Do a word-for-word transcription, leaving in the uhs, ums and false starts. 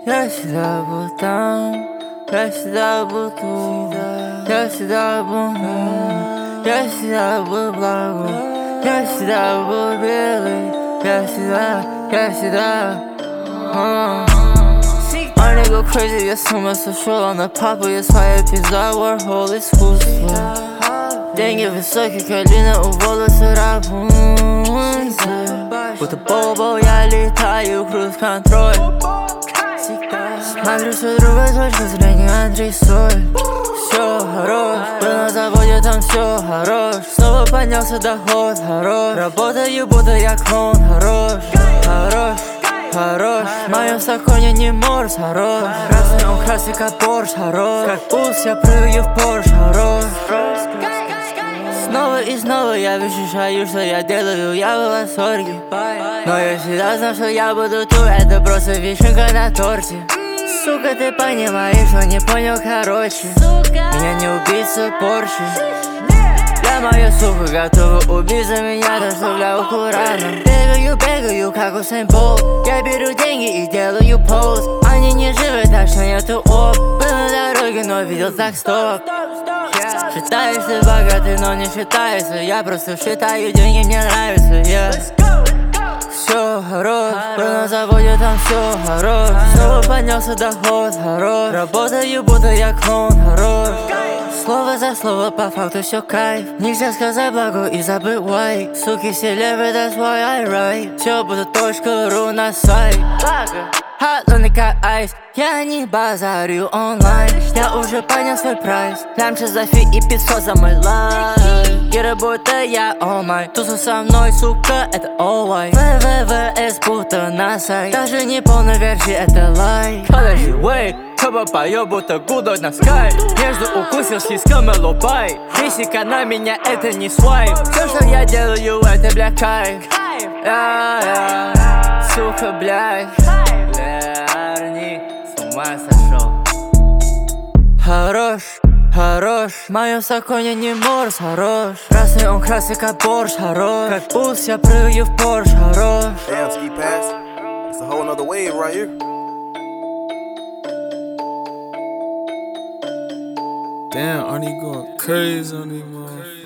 Я всегда был там, я всегда был тут, я всегда был нем, я всегда был благом, я всегда был белый, я всегда, я всегда. uh. А nigga crazy, я с ума сошел, а на папу я своя пизда, Warhol искусство. Деньги высокие, колено у волосы Рапунцель. Будто Бобо я летаю, круз-контроль. Смотрю, что другая точка зрения антресоль. Все хорош, был на заводе, там все хорош. Снова поднялся доход, хорош. Работаю, будто я клоун, хорош, хорош, хорош. В моем законе не морс, хорош. Красный он красный, как Порш, хорош. Как пульс, я прыгаю в Порш, хорош. Снова и снова я ощущаю, что я делаю, я в восторге. Но я всегда знал, что я буду тут, это просто вишенка на торте. Сука, ты понимаешь, что не понял, короче. Меня не убийца Порше. Я моя сука готова убить за меня, доставляю курана. Бегаю, бегаю, как Усейн Болт. Я беру деньги и делаю пост. Они не живы, так что нету оп. Был на дороге, но видел так стоп. Считаешься богатый, но не считается. Я просто считаю деньги, мне нравится, yeah. Все хорош, был на заводе, там все хорош. Снова поднялся доход, хорош. Работаю, будто я клоун, хорош. Слово за слово, по факту все кайф. Нельзя сказать благо и забывай. Суки все левые, that's why I write. Все будет точка ру на сайт. Хатлоны как айс. Я не базарю онлайн. Я уже поднял свой прайс. Лямча за фи и пятьсот за мой лайф. И работа я all mine. Туса со мной, сука, это all white. ВВВС будто на сайт. Даже не полная версия, это лайк. Подожди, wait. Каба поёт, будто гудой на скайп. Между укусил сиськом и лобай. Физика на меня, это не свайп. Все, что я делаю, это, бля, кайф. Я, я, сука, блядь. Бля, Арни, с ума сошел. Хорош, хорош, в моем законе не морс, хорош. Красный он красный, как Порш, хорош. Как пульс, я прыгаю в Порш, хорош. Damn, ski pass. It's a whole nother wave right here. Damn, Arnie going crazy on these motherfuckers.